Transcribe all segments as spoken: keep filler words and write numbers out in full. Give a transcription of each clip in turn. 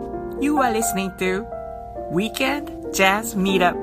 You are listening to Weekend Jazz Meetup.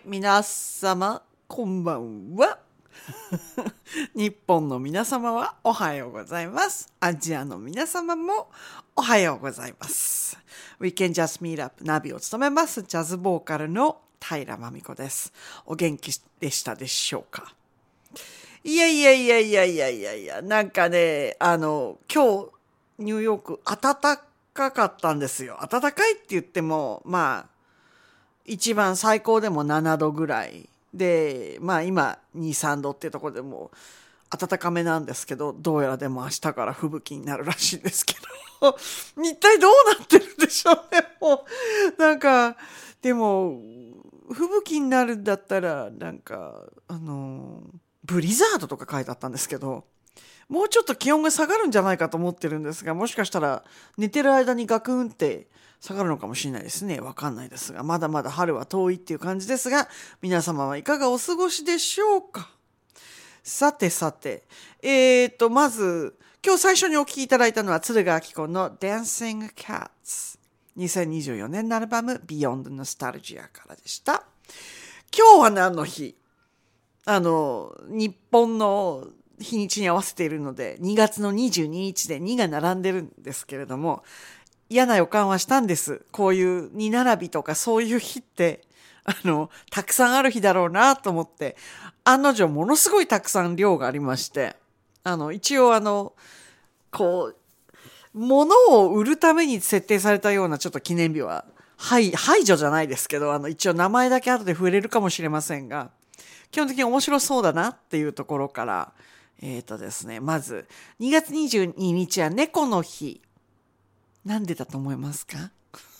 皆様こんばんは。日本の皆様はおはようございます。アジアの皆様もおはようございます。We can just meet up ナビを務めますジャズボーカルの平真美子です。お元気でしたでしょうか？いやいやいやいやいやいやいや、なんかね、あの今日ニューヨーク暖かかったんですよ。暖かいって言ってもまあ一番最高でもななどぐらいで、まあ今に、さんどっていうところでも暖かめなんですけど、どうやらでも明日から吹雪になるらしいんですけど一体どうなってるんでしょうね。もうなんかでも吹雪になるんだったらなんかあのブリザードとか書いてあったんですけど、もうちょっと気温が下がるんじゃないかと思ってるんですが、もしかしたら寝てる間にガクンって下がるのかもしれないですね。わかんないですが、まだまだ春は遠いっていう感じですが、皆様はいかがお過ごしでしょうか？さてさて、えーと、まず、今日最初にお聴きいただいたのは、鶴ヶ明子の Dancing Cats。にせんにじゅうよねんのアルバム Beyond Nostalgia からでした。今日は何の日？あの、日本の日にちに合わせているので、にがつのにじゅうににちでにが並んでるんですけれども、嫌な予感はしたんです。こういうに並びとかそういう日って、あの、たくさんある日だろうなと思って、案の定ものすごいたくさん量がありまして、あの、一応あの、こう、物を売るために設定されたようなちょっと記念日は、排、排除じゃないですけど、あの、一応名前だけ後で触れるかもしれませんが、基本的に面白そうだなっていうところから、えーとですね、まず、にがつにじゅうににちは猫の日。なんでだと思いますか？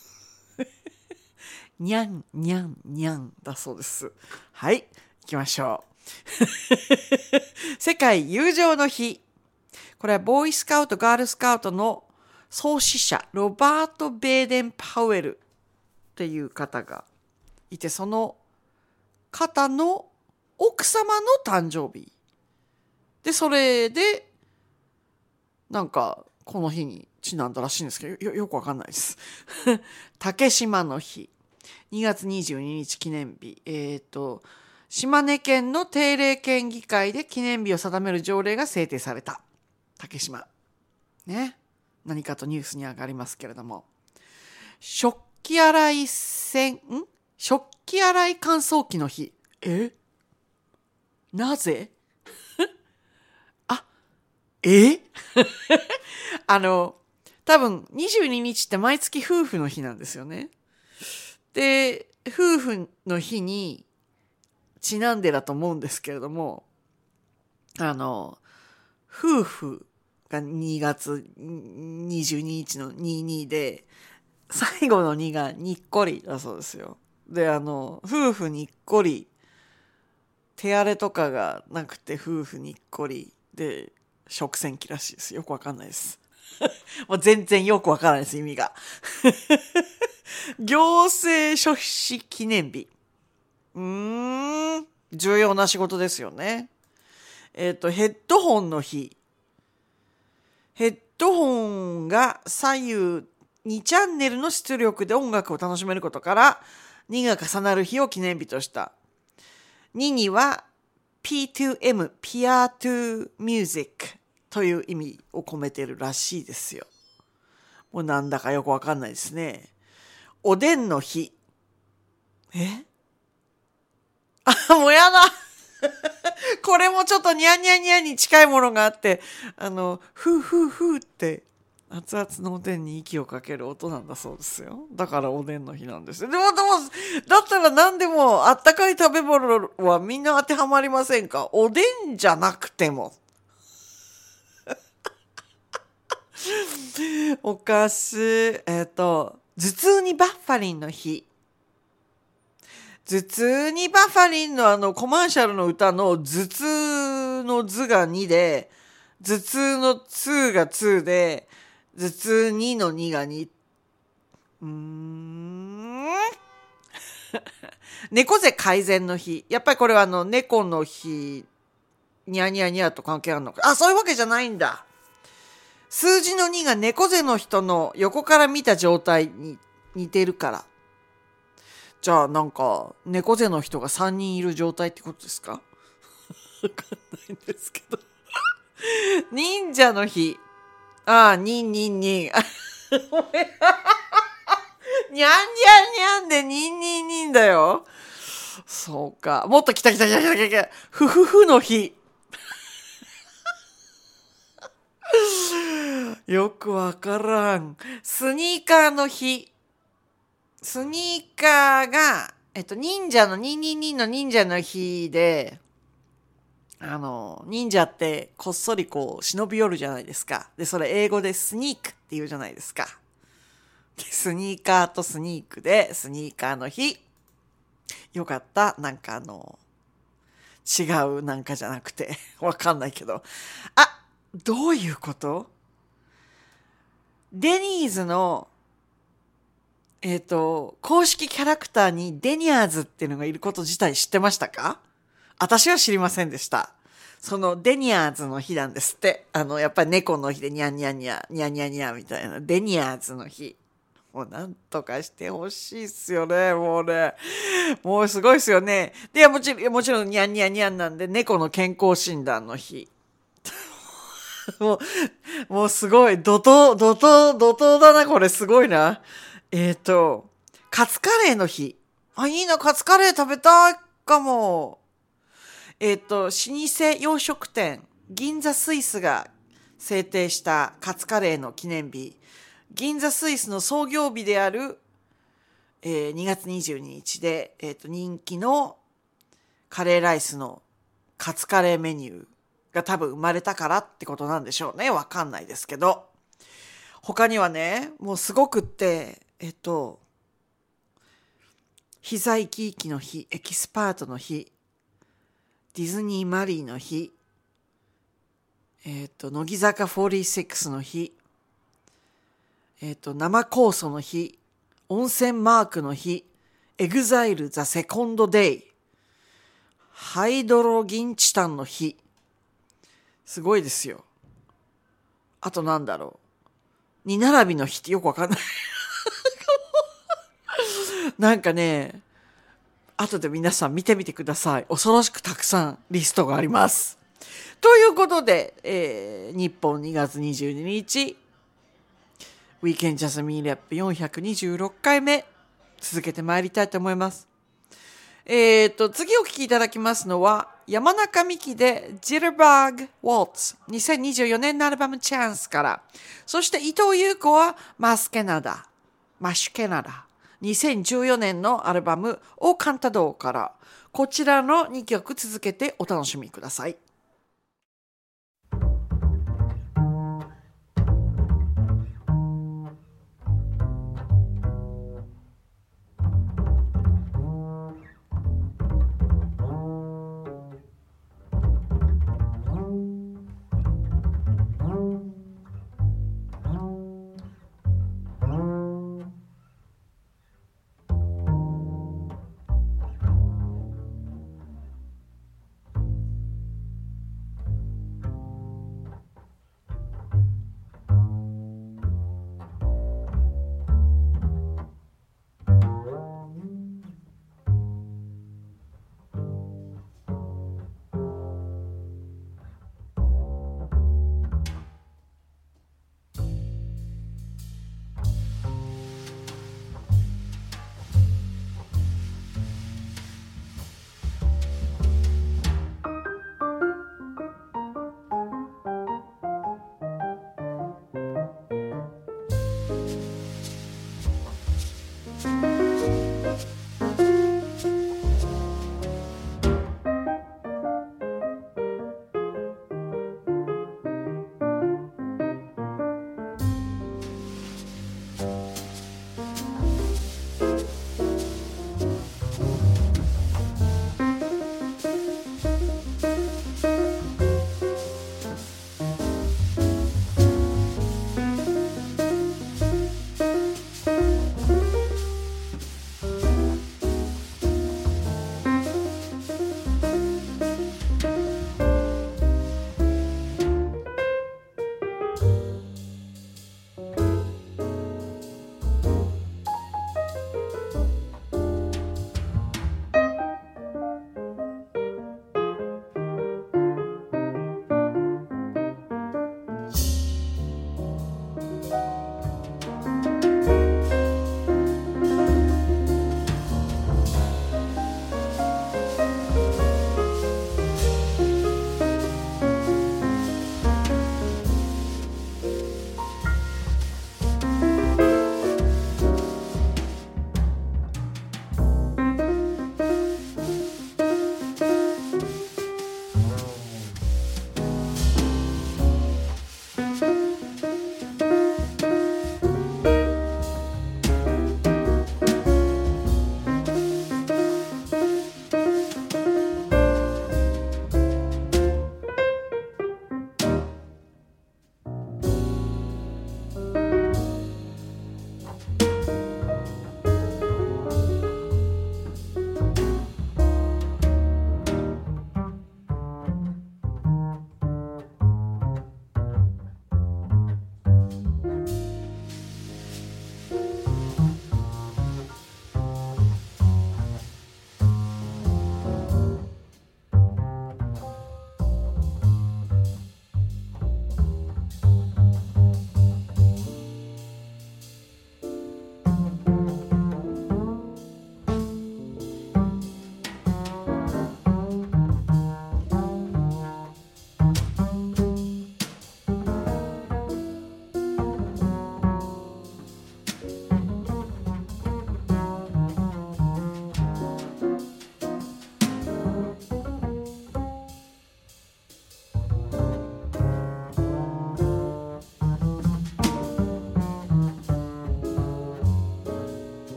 にゃんにゃんにゃんだそうです。はい、行きましょう。世界友情の日。これはボーイスカウト、ガールスカウトの創始者、ロバート・ベーデン・パウエルっていう方がいて、その方の奥様の誕生日。で、それで、なんか、この日にちなんだらしいんですけど、よ、よくわかんないです。竹島の日。にがつにじゅうににち記念日。えっと、島根県の定例県議会で記念日を定める条例が制定された。竹島。ね。何かとニュースに上がりますけれども。食器洗い洗、ん食器洗い乾燥機の日。え？なぜ？あ、えあの、多分にじゅうににちって毎月夫婦の日なんですよね。で、夫婦の日にちなんでだと思うんですけれども、あの、夫婦がにがつにじゅうににちのにじゅうにで、最後のにがにっこりだそうですよ。で、あの、夫婦にっこり、手荒れとかがなくて夫婦にっこりで、食洗機らしいです。よくわかんないです。もう全然よくわからないです、意味が。行政書士記念日。うーん、重要な仕事ですよね。えっと、ヘッドホンの日。ヘッドホンが左右にチャンネルの出力で音楽を楽しめることから、にが重なる日を記念日とした。にには ピーツーエム、Peer to Music という意味を込めているらしいですよ。もうなんだかよくわかんないですね。おでんの日。え？あ、もうやだこれもちょっとニャンニャンニャンに近いものがあって、あの、ふーふーふーって熱々のおでんに息をかける音なんだそうですよ。だからおでんの日なんですよ。でも、でも、だったら何でもあったかい食べ物はみんな当てはまりませんか？おでんじゃなくても。おかしい。えっと、頭痛にバッファリンの日。頭痛にバッファリンのあのコマーシャルの歌の頭痛の図がにで、頭痛のにがにで、頭痛にのにがに。うーん。猫背改善の日。やっぱりこれはあの猫の日、ニャニャニャと関係あるのか。あ、そういうわけじゃないんだ。数字のにが猫背の人の横から見た状態に似てるから。 じゃあなんか猫背の人がさんにんいる状態ってことですか？わかんないんですけど。忍者の日。ああ、にんにんにん。にゃんにゃんにゃんでにんにんにんだよ。そうか。もっと来た来た来た来た来た。ふふふの日。よくわからん。スニーカーの日。スニーカーが、えっと、忍者のにんにんにんの忍者の日で、あの、忍者ってこっそりこう忍び寄るじゃないですか。で、それ英語でスニークって言うじゃないですか。でスニーカーとスニークでスニーカーの日。よかった。なんかあの、違うなんかじゃなくて、わかんないけど。あ、どういうこと？デニーズの、えっと、公式キャラクターにデニャーズっていうのがいること自体知ってましたか？私は知りませんでした。そのデニャーズの日なんですって。あの、やっぱり猫の日でニャンニャンニャン、ニャンニャンニャンみたいな。デニャーズの日。もうなんとかしてほしいっすよね、もうね。もうすごいっすよね。で、もちろん、もちろんニャンニャンニャンなんで、猫の健康診断の日。もう、もうすごい。怒涛、怒涛、怒涛だな、これすごいな。えっ、ー、と、カツカレーの日。あ、いいな、カツカレー食べたいかも。えっ、ー、と、老舗洋食店、銀座スイスが制定したカツカレーの記念日。銀座スイスの創業日である、えー、にがつにじゅうににちで、えっ、ー、と、人気のカレーライスのカツカレーメニューが多分生まれたからってことなんでしょうね。わかんないですけど。他にはね、もうすごくって、えっと、膝生き生きの日、エキスパートの日、ディズニーマリーの日、えっと、乃木坂フォーティーシックスの日、えっと、生酵素の日、温泉マークの日、エグザイルザセコンドデイ、ハイドロギンチタンの日。すごいですよ。あとなんだろう。二並びの日ってよくわかんない。なんかね、後で皆さん見てみてください。恐ろしくたくさんリストがあります。ということで、えー、日本にがつにじゅうににち、Weekend Just Me Rap よんひゃくにじゅうろっかいめ、続けてまいりたいと思います。えーと、次お聴きいただきますのは、山中美希で Jitterbug Waltz にせんにじゅうよねんのアルバム Chance から、そして伊藤優子はマスケナダ、マシュケナダ、にせんじゅうよねんのアルバムオーカンタドーから、こちらのにきょく続けてお楽しみください。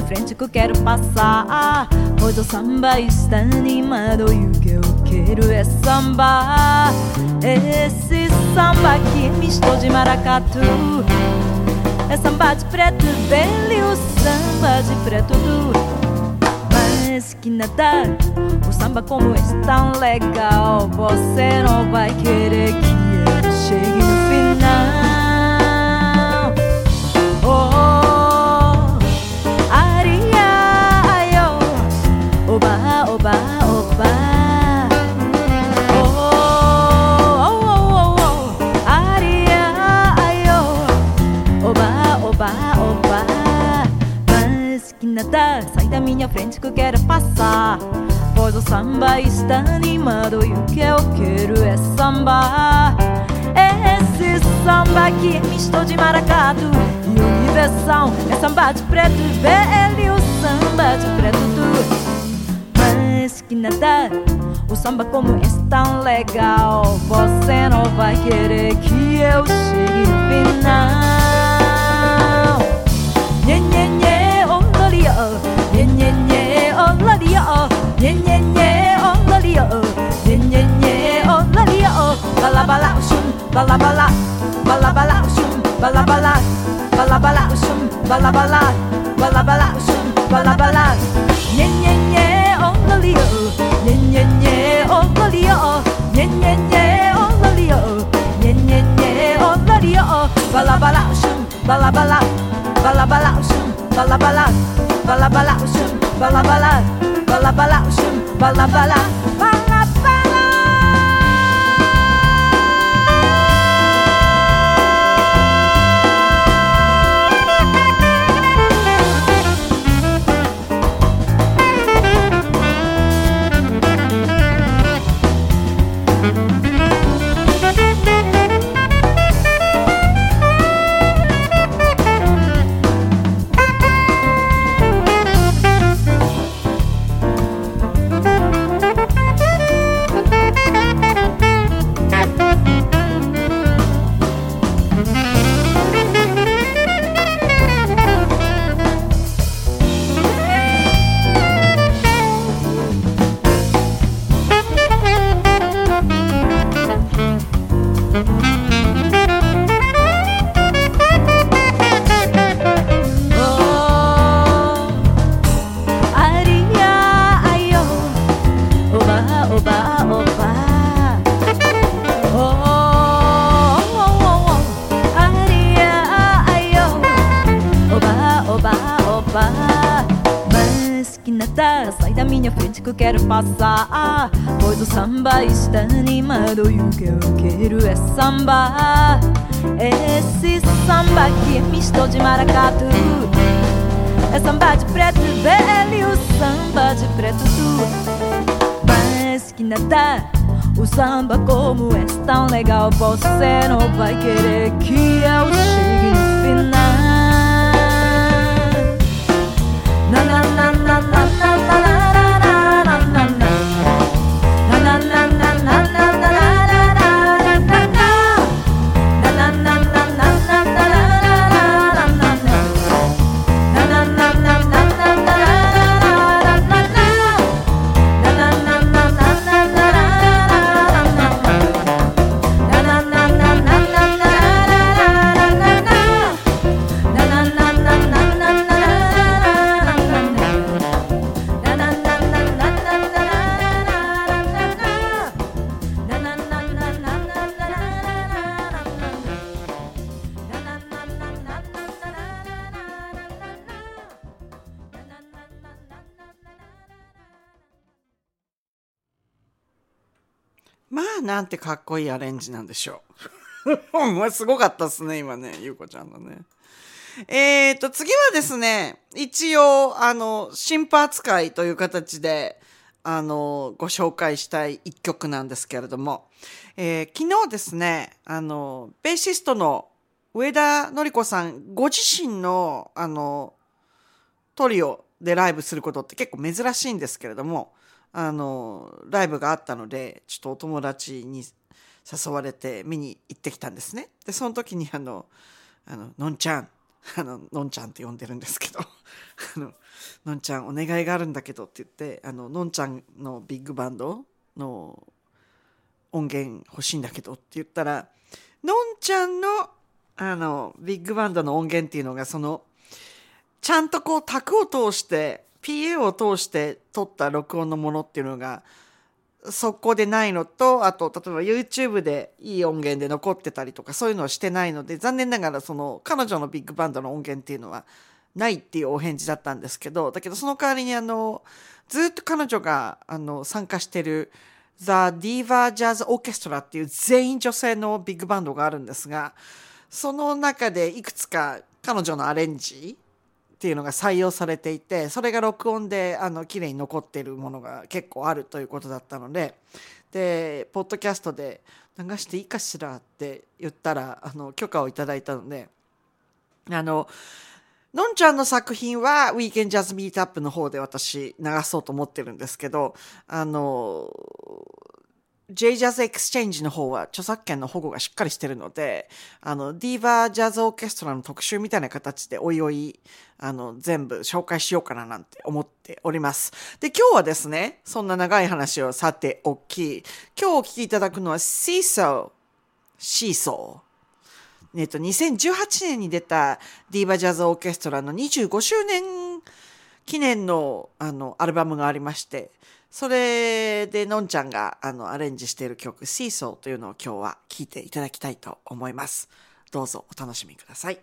frente que eu quero passar, pois o samba está animado e o que eu quero é samba. Esse samba que é misto de maracatu, é samba de preto velho, samba de preto duro. Mas que nada, o samba como é tão legal, você não vai querer que eu chegue no final. Oh, aria, aio, oba, oba, oba. Oh, oh, oh, oh, oh, aria, aio, oba, oba, oba. Mas que nada, sai da minha frente que eu quero passar, pois o samba está animado e o que eu quero é samba. Esse samba que é misto de maracatu e universal, é samba de preto velho, samba de preto duro. Mas que nada, o samba como é tão legal, você não vai querer que eu chegue no final. Nhê, nhê, nhê, oh, loli, oh. Nhê, nhê, nhê, oh, loli, oh. Nhê, nhê, nhê, oh, loli, oh. Nhê, nhê, nhê, oh, loli, oh. Bala, bala, shum, bala, bala. Bala, bala, shum, bala, bala. Bala, bala, shum, bala, bala. Bala, bala, shum, bala, bala. Nhê, nhê, nhê, oh, loli, oh. Nhê, nhê, nhê, oh, loli, oh. Nhê, nhê, nhê, oh, loli, oh. Nhê, nhê, nhê, oh, loli, oh. Bala, bala, shum, bala, bala. Bala, bala, shum, bala, bala. Bala, bala, shum, bala, bala. Bala, bala, shum, bala, bala. Bala, bala. Mas que nada, sai da minha frente que eu quero passar, pois o samba está animado e o que eu quero é samba. Esse samba que é misto de maracatu, é samba de preto velho, samba de preto duro. Mas que nada, o samba como é tão legal, você não vai querer que eu chegue no final. Na na na na na na na na na na na. Na na na na na na na na na. Na na na na na na na na na. Na na na na na na na na. まあなんてかっこいいアレンジなんでしょう。お前すごかったっすね今ね、ゆうこちゃんのね。えーと次はですね、一応あの新婦扱いという形であのご紹介したい一曲なんですけれども、えー、昨日ですね、あのベーシストの上田典子さんご自身のあのトリオでライブすることって結構珍しいんですけれども、あのライブがあったのでちょっとお友達に誘われて見に行ってきたんですね。でその時にあのあののんちゃんあののんちゃんって呼んでるんですけどあののんちゃんお願いがあるんだけどって言って、あののんちゃんのビッグバンドの音源欲しいんだけどって言ったら、のんちゃんのあのビッグバンドの音源っていうのが、そのちゃんとこう卓を通して ピーエー を通して撮った録音のものっていうのがそこでないのと、あと例えば YouTube でいい音源で残ってたりとか、そういうのをしてないので、残念ながらその彼女のビッグバンドの音源っていうのはないっていうお返事だったんですけど、だけどその代わりにあのずっと彼女があの参加してる The Diva Jazz Orchestra っていう全員女性のビッグバンドがあるんですが、その中でいくつか彼女のアレンジっていうのが採用されていて、それが録音であの綺麗に残っているものが結構あるということだったので、でポッドキャストで流していいかしらって言ったらあの許可をいただいたので、あののんちゃんの作品は Weekend Jazz Meetup の方で私流そうと思ってるんですけど、あの J-Jazz Exchange の方は著作権の保護がしっかりしてるので、あの Diva Jazz Orchestra の特集みたいな形でおいおいあの全部紹介しようかななんて思っております。で、今日はですね、そんな長い話をさておき、今日お聞きいただくのは Seesaw、シーソー。えっと、にせんじゅうはちねんに出たディーバジャズオーケストラのにじゅうごしゅうねん記念のあのアルバムがありまして、それでのんちゃんがあのアレンジしている曲シーソーというのを今日は聴いていただきたいと思います。どうぞお楽しみください。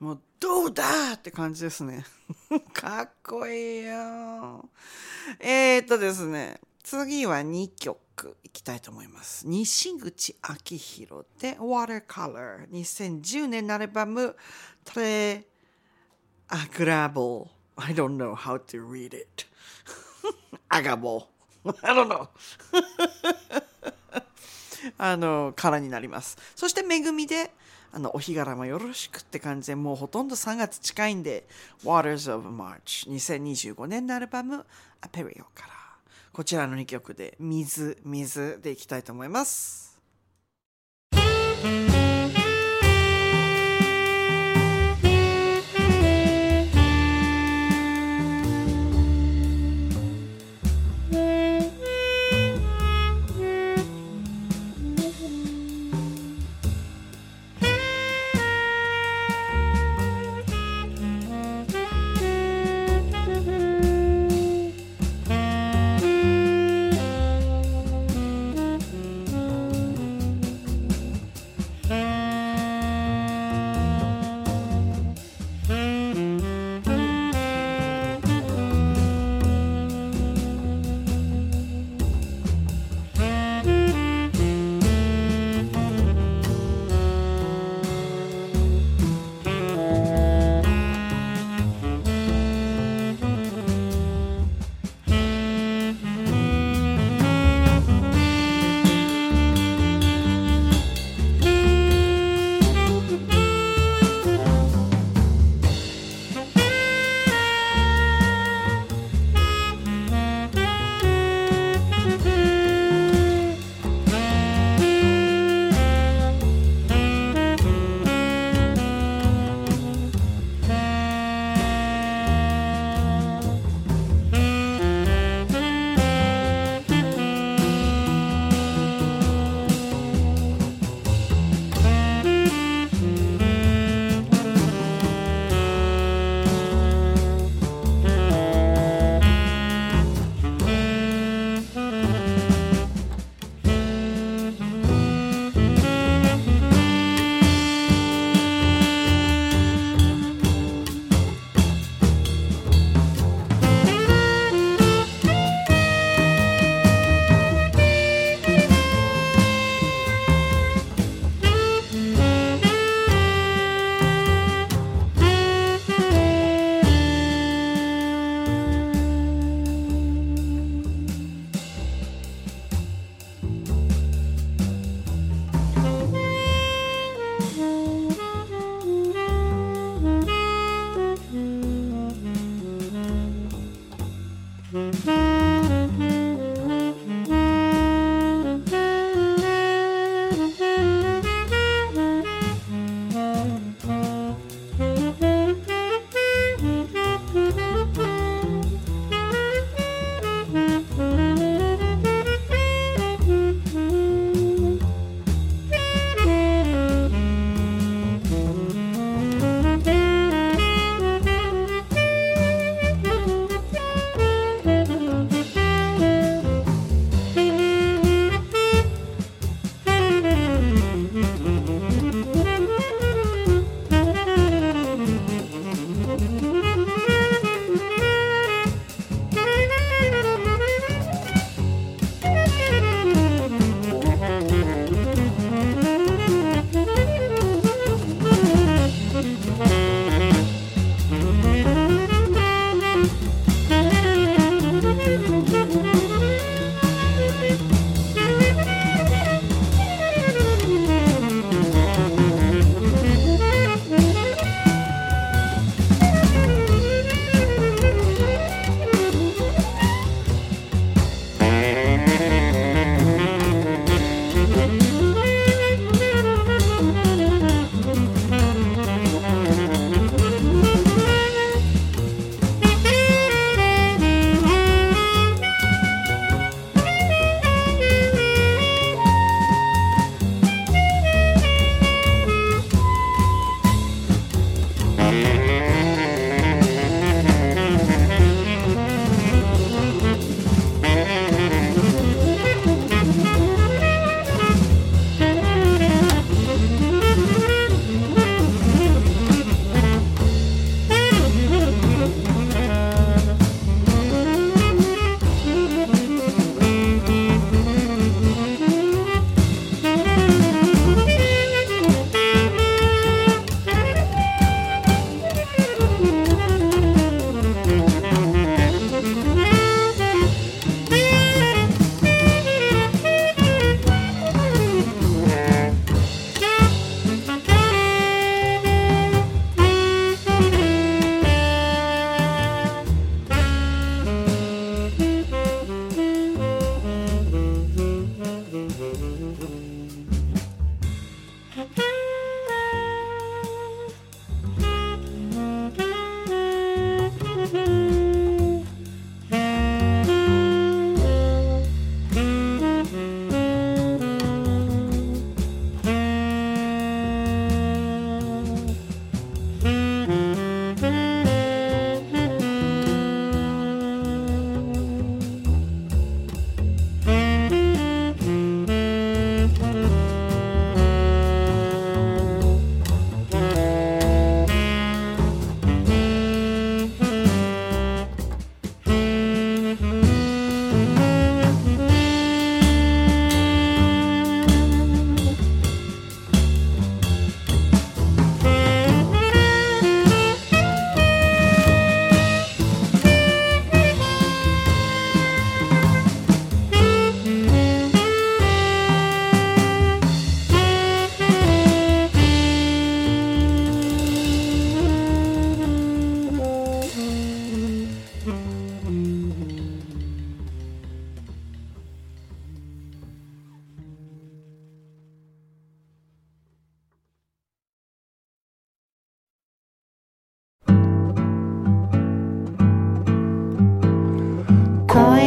もうどうだって感じですね。かっこいいよ。えーっとですね、次はにきょくいきたいと思います。西口昭弘で Watercolor。にせんじゅうねんのアルバム Très Agréable。I don't know how to read it. Agréable. I don't know. あの、からになります。そして恵みで、あの、お日柄もよろしくって感じで、もうほとんどさんがつ近いんで、Waters of March。にせんにじゅうごねんのアルバム Apereo から。こちらのにきょくで、水、水でいきたいと思います。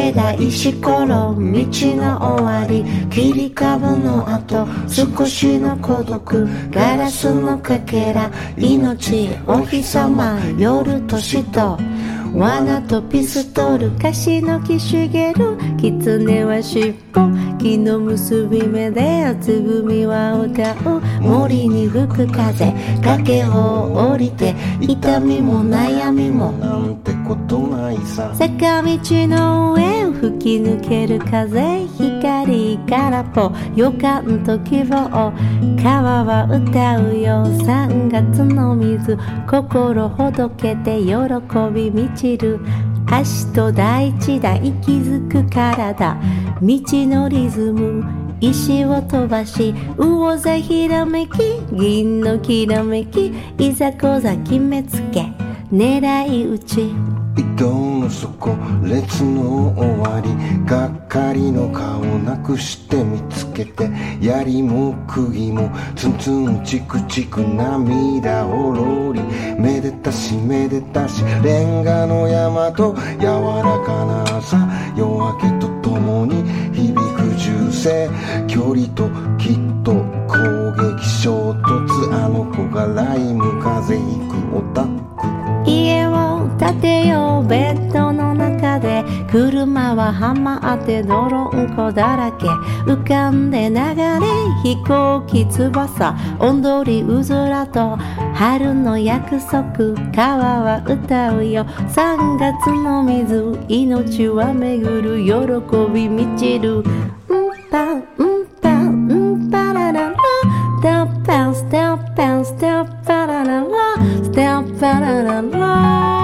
枝石ころ道の終わり切り株の後少しの孤独ガラスのかけら命お日様夜年と罠とピストルカシの木茂る狐は尻尾木の結び目で厚組は歌う森に吹く風崖を降りて痛みも悩みもなんてことないさ坂道の上を吹き抜ける風光空っぽ予感と希望川は歌うよさんがつの水心ほどけて喜び満ちる足と大地だ息づく体道のリズム石を飛ばし魚座ひらめき銀のきらめきいざこざ決めつけ狙い撃ち井戸の底列の終わりがっかりの顔なくして見つけて槍も釘もツンツンチクチク涙をろりめでたしめでたしレンガの山と柔らかな朝夜明けとともに響く銃声距離ときっと攻撃衝突あの子がライム風邪ひくオタク家を建てようベッドの中で車ははまって泥んこだらけ浮かんで流れ飛行機翼おんどりうずらと春の約束川は歌うよさんがつの水命は巡る喜び満ちるうんぱうんぱうんぱらららスタッパンスタッパンスタッパラララスタッパラララ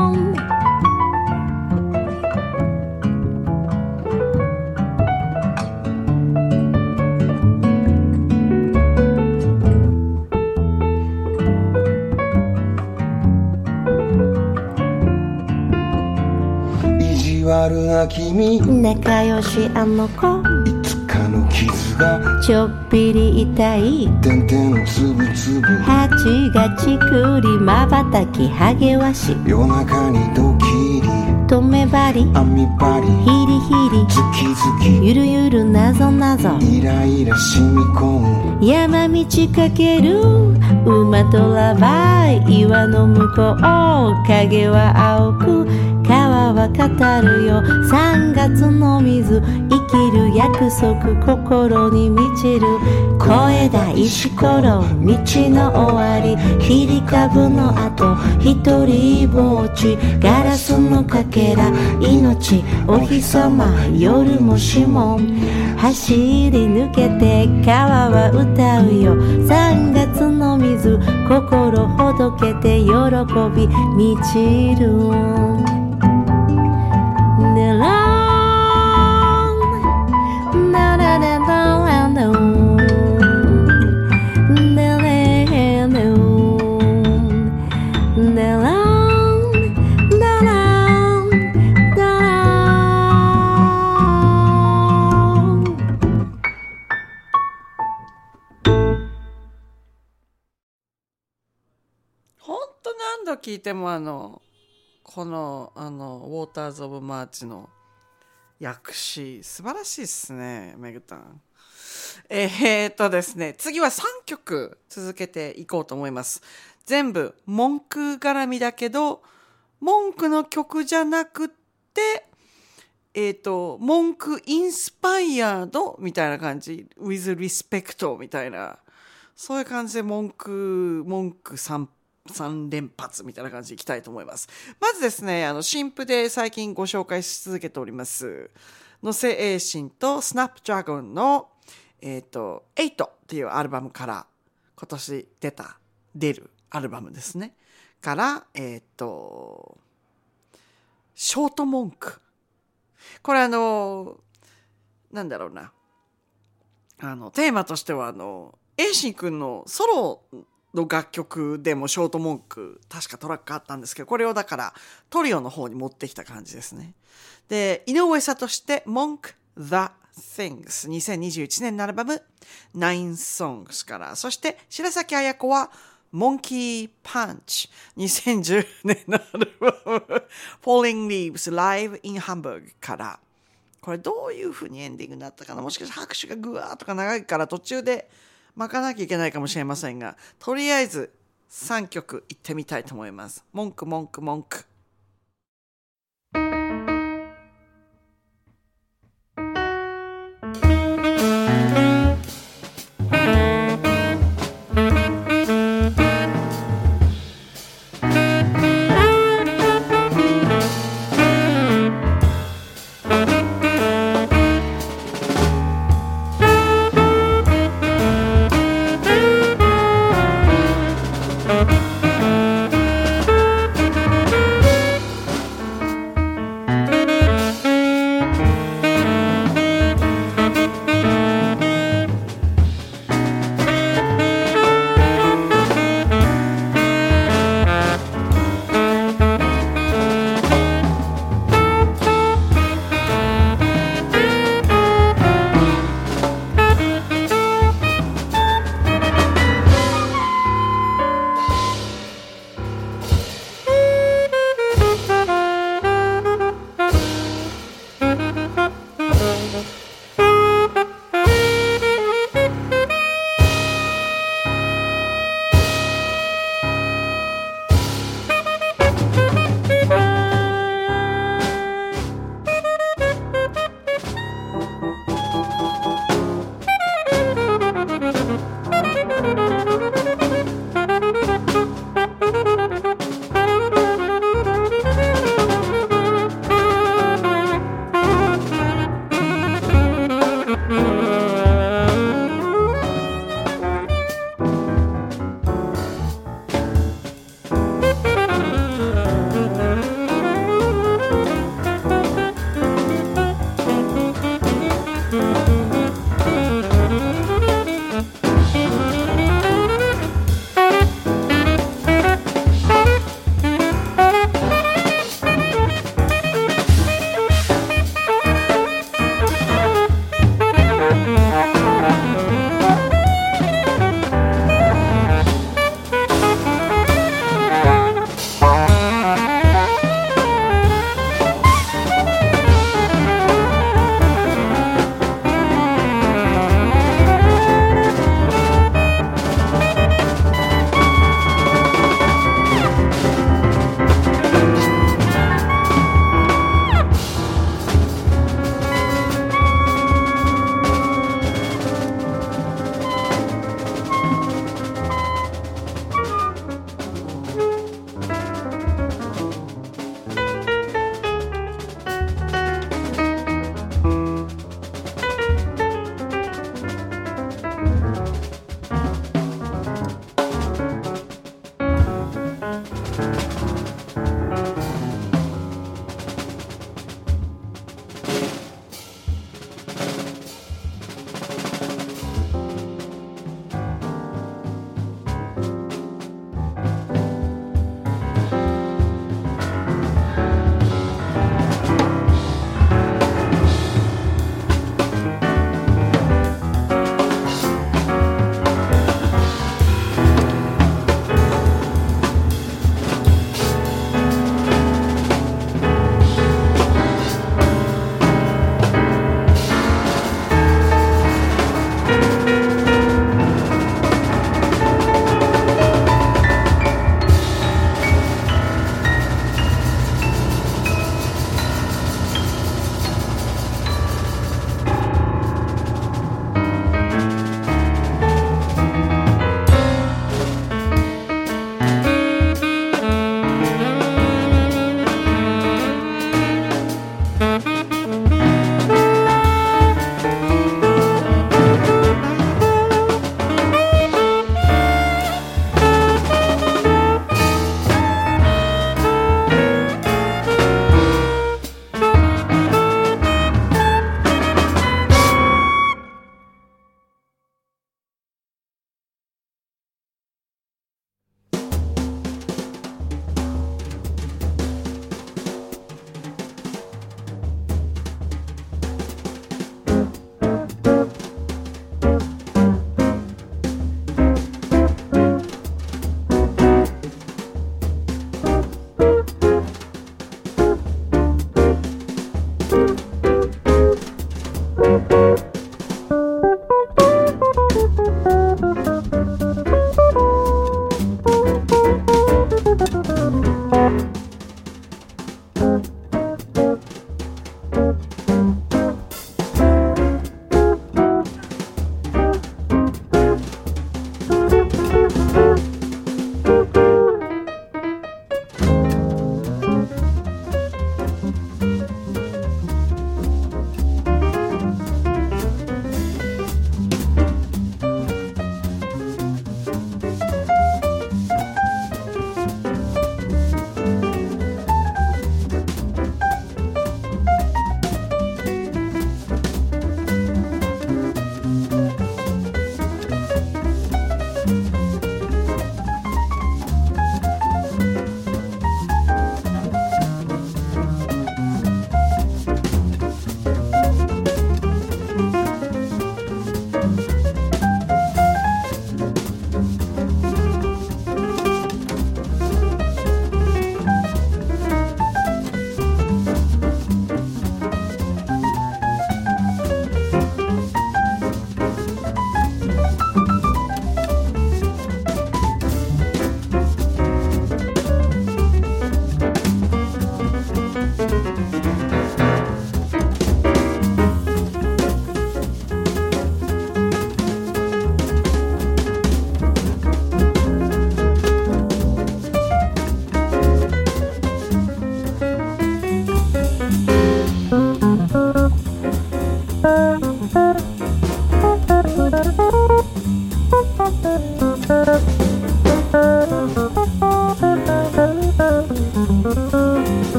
意地悪な君仲良しあの子いつかの傷がちょっぴり痛い点々つぶつぶ蜂がちくりまばたきはげわし夜中にドキリ止め針網針ヒリヒリズキズキゆるゆるなぞなぞイライラ染み込む山道かける馬とラバイ岩の向こう影は青く川は語るよさんがつの水生きる約束心に満ちる小枝石ころ道の終わり切り株の後一人ぼっちガラスのかけら命お日様夜もしも走り抜けて川は歌うよさんがつの水心ほどけて喜び満ちる何度聞いてもあのこのあのウォーターズ・オブ・マーチの訳詞素晴らしいですねメグタン。えー、っとですね次はさんきょく続けていこうと思います。全部文句絡みだけど文句の曲じゃなくってえー、っと文句インスパイアードみたいな感じ with respect みたいなそういう感じで文句文句散三連発みたいな感じでいきたいと思います。まずですね、あの新譜で最近ご紹介し続けております野瀬栄信とスナップドラゴンのえっとエイトっていうアルバムから今年出た出るアルバムですねからえっとショート文句これあのなんだろうなあのテーマとしてはあの栄信くんのソロの楽曲でもショート文句確かトラックあったんですけどこれをだからトリオの方に持ってきた感じですね。で井上聡してMonk The Things にせんにじゅういちねんのアルバム ナイン Songs からそして白崎彩子はMonkey Punch にせんじゅうねんのアルバム Falling Leaves Live in Hamburg からこれどういうふうにエンディングになったかな。もしかして拍手がぐわーっとか長いから途中で巻かなきゃいけないかもしれませんが、とりあえずさんきょくいってみたいと思います。文句文句文句。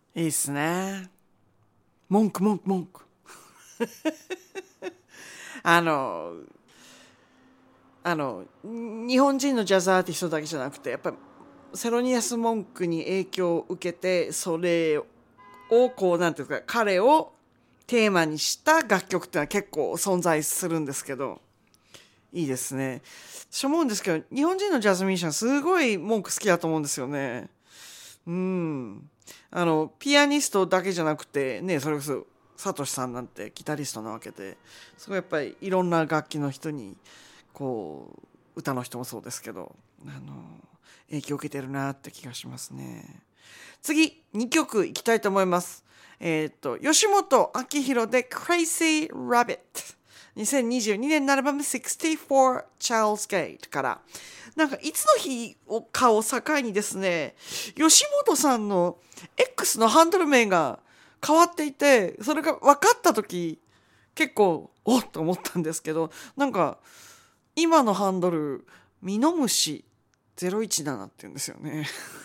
いいっすね。文句文句文句あのあの日本人のジャズアーティストだけじゃなくて、やっぱりセロニアス・モンクに影響を受けて、それをこうなんていうか、彼をテーマにした楽曲ってのは結構存在するんですけど、いいですね。私思うんですけど、日本人のジャズミュージシャンすごいモンク好きだと思うんですよね。うん。あのピアニストだけじゃなくてね、それこそサトシさんなんてギタリストなわけで、すごいやっぱりいろんな楽器の人にこう歌の人もそうですけど、あの影響を受けてるなって気がしますね。次にきょくいきたいと思います。えっと吉本明宏で Crazy Rabbit、 にせんにじゅうにねんのアルバムろくじゅうよん Charles Gate から、なんかいつの日かを境にですね、吉本さんの X のハンドル名が変わっていて、それが分かった時結構おっと思ったんですけど、なんか今のハンドルミノムシゼロいちななって言うんですよね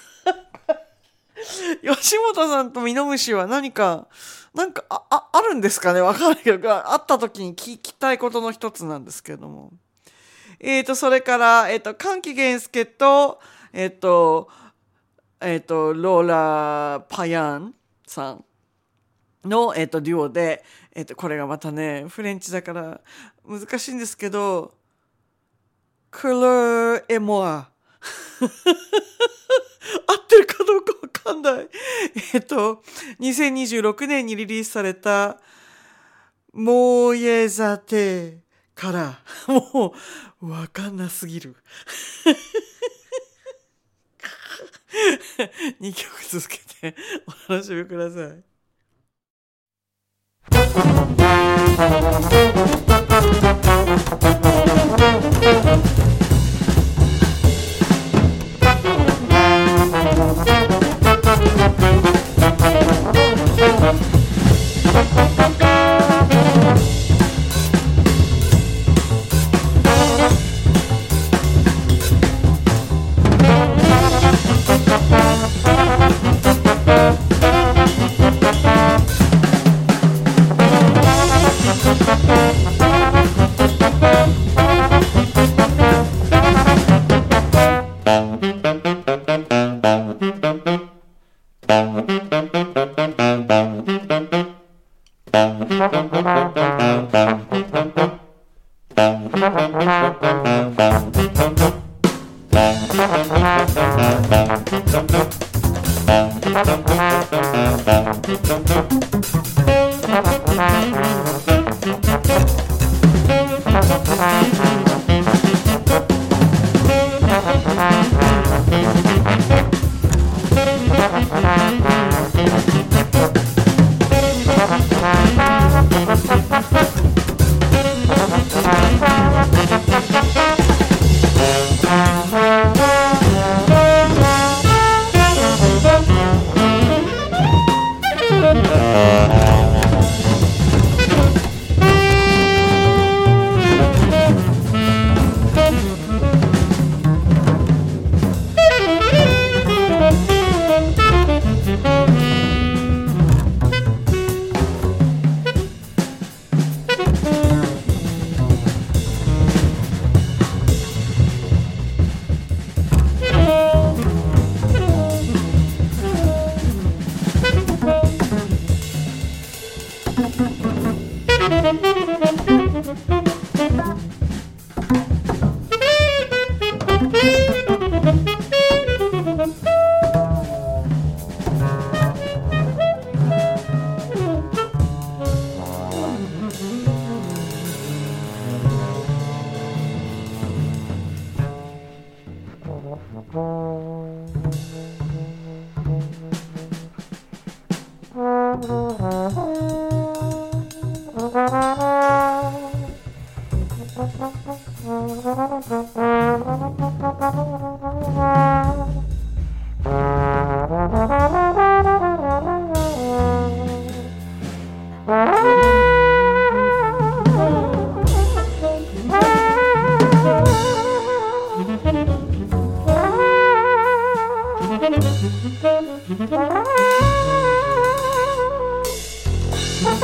吉本さんとミノムシは何かなんか あ, あ, あるんですかね、分からないけど、会った時に聞きたいことの一つなんですけれども、えーとそれからえっ、ー、と歓喜源介とえっ、ー、とえっ、ー、とローラパヤンさんの、えー、とデュオで、えー、とこれがまたねフレンチだから難しいんですけど、クルーエモア合ってるかどうかわかんない。えっとにせんにじゅうろくねんにリリースされたモーエザテからもうわかんなすぎるにきょく続けてお楽しみください。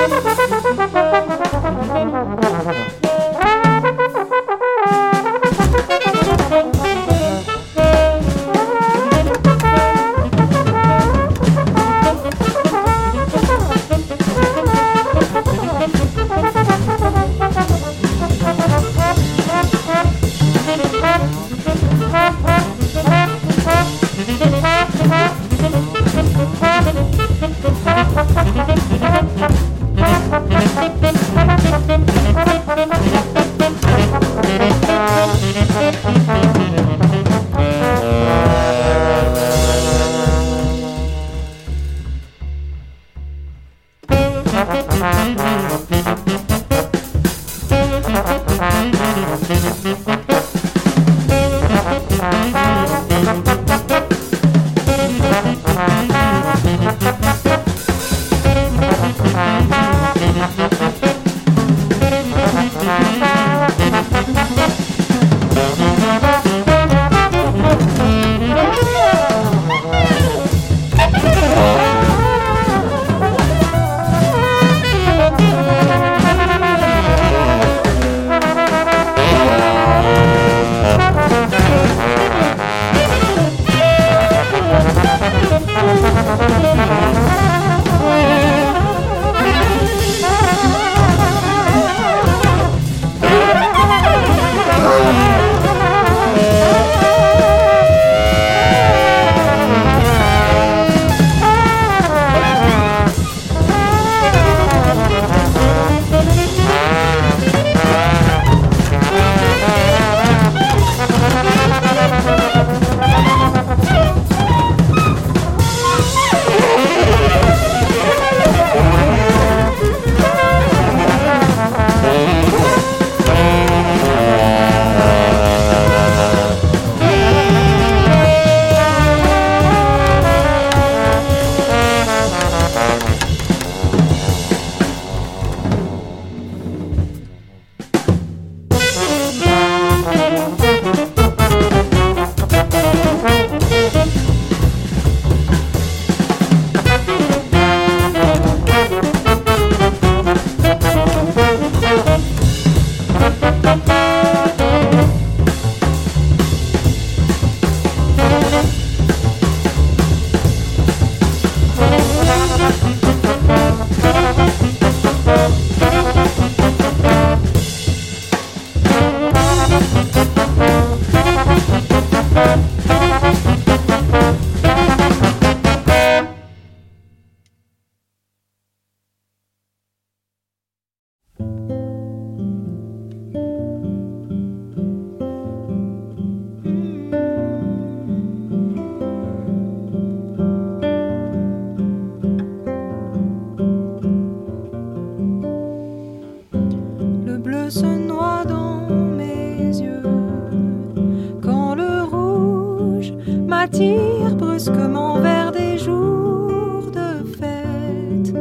m'attire brusquement vers des jours de fête.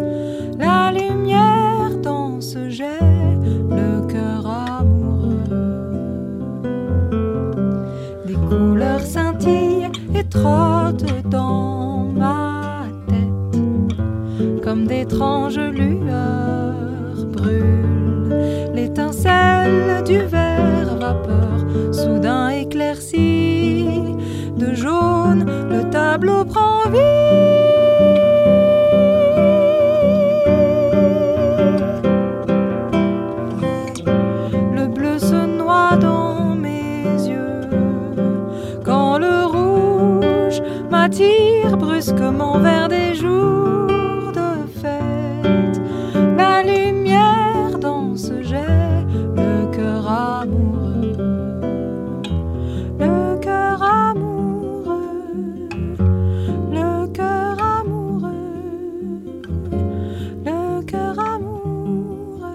La lumière danse, j'ai le cœur amoureux. Des couleurs scintillent et trottent dans ma tête, comme d'étranges lueurs brûlent l'étincelle du vert vapeur soudain éclairci de jaune, le tableau prend vie. Le bleu se noie dans mes yeux quand le rouge m'attire brusquement vers des jours de fête. La lumière danse, j'ai le cœur amoureux. Le cœur amoureux, le cœur amoureux, le cœur amoureux.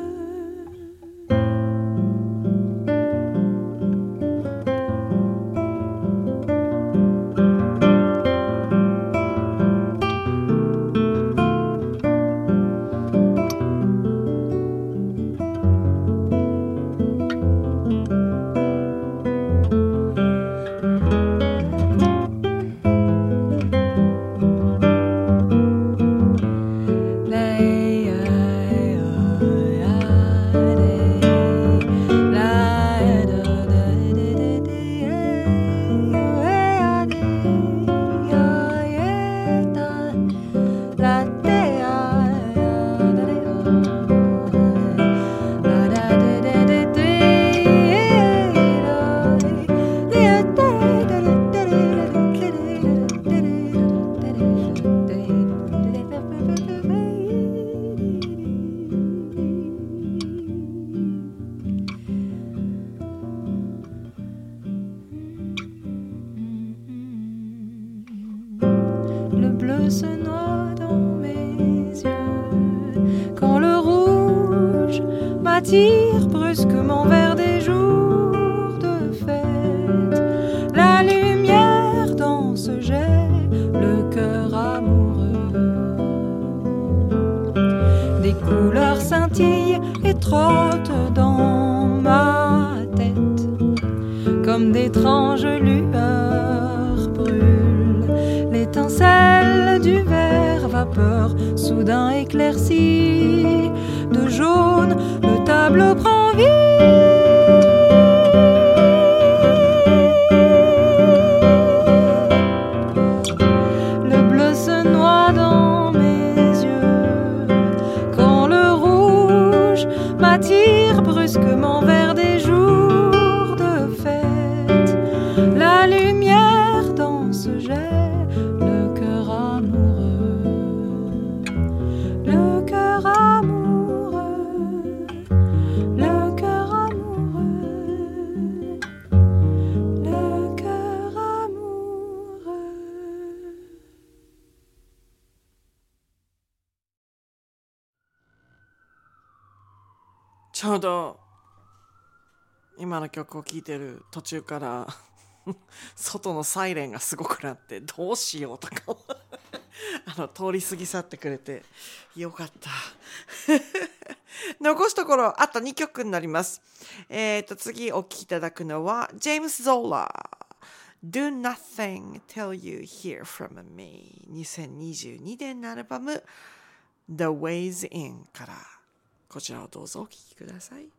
bleu se noie dans mes yeux, quand le rouge m'attire brusquement vers des jours de fête, la lumière dans ce jet, le cœur amoureux. Des couleurs scintillent et trottent dans ma tête, comme d'étranges lueurs brûlent l'étincelle du vert vapeur soudain éclairci de jaune, le tableau prend vie. Le bleu se noie dans mes yeux, quand le rouge m'attire brusquement vers des jours de fête, la lumière dans ce jet, le cœur amoureux, le cœur amoureux, le cœur amoureux, le cœur amoureux. ちょうど今の曲を聴いてる途中から外のサイレンがすごくなってどうしようとかあの通り過ぎ去ってくれてよかった残すところあとにきょくになります。えーと次お聴きいただくのはジェームス・ゾーラ Do Nothing Till You Hear From Me にせんにじゅうにねんのアルバム The Ways In からこちらをどうぞお聴きください。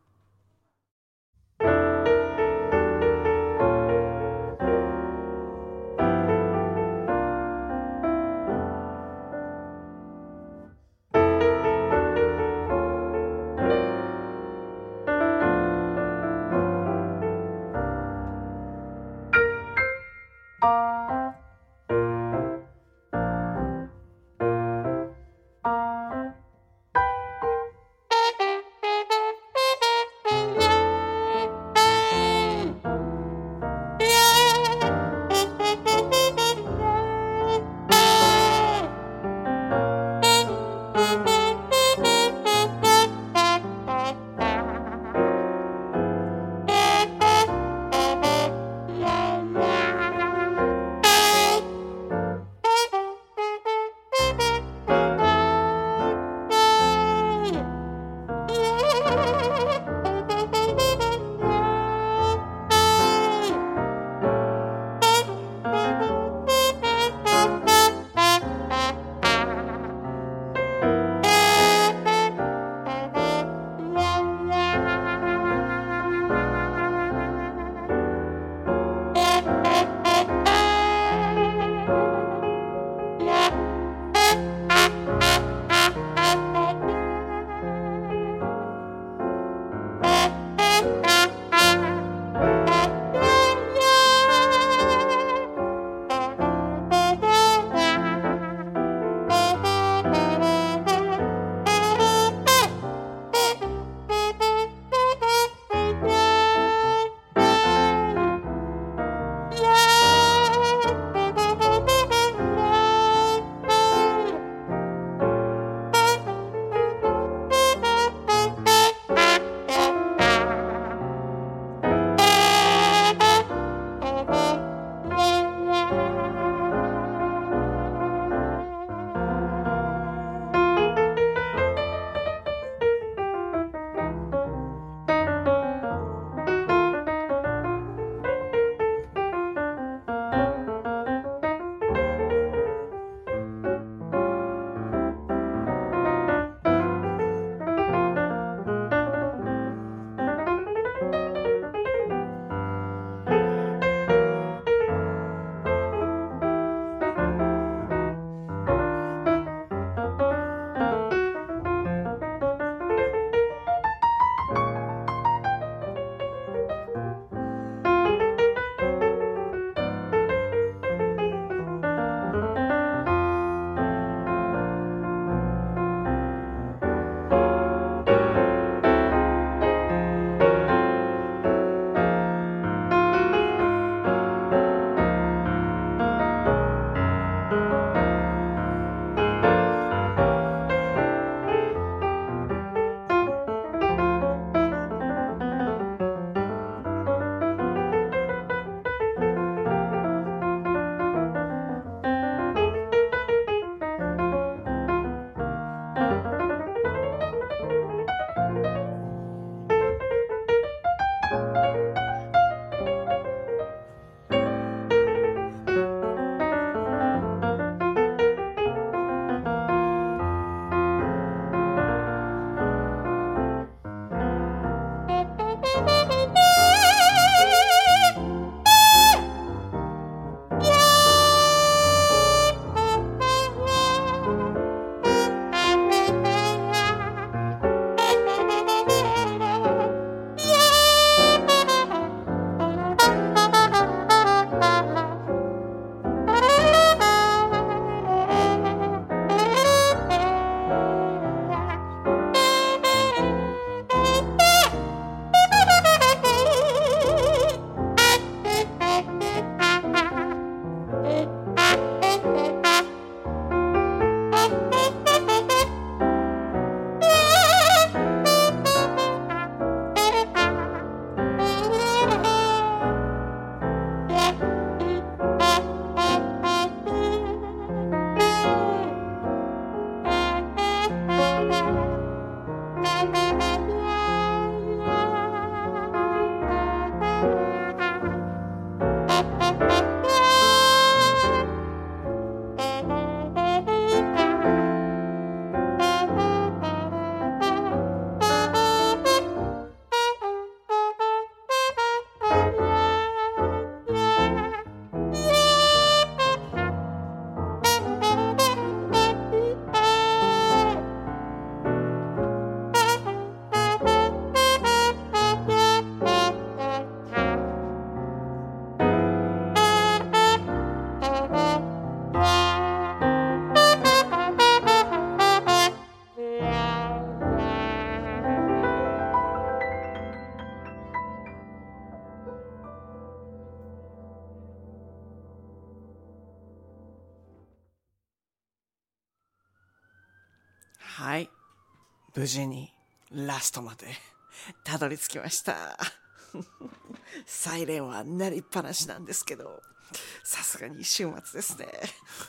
はい。無事にラストまでたどり着きました。サイレンは鳴りっぱなしなんですけど、さすがに週末ですね。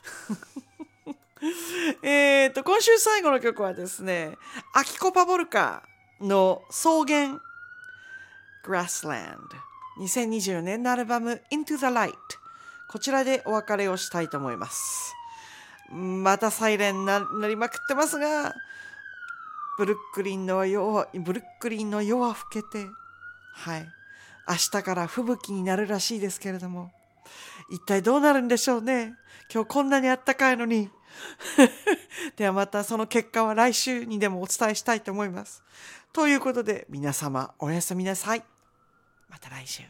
えっと、今週最後の曲はですね、アキコ・パボルカの草原 Grassland。にせんにじゅうねんのアルバム Into the Light。こちらでお別れをしたいと思います。またサイレンななりまくってますが、ブルックリンの夜は、ブルックリンの夜は更けて、はい。明日から吹雪になるらしいですけれども、一体どうなるんでしょうね。今日こんなに暖かいのに。ではまたその結果は来週にでもお伝えしたいと思います。ということで皆様おやすみなさい。また来週。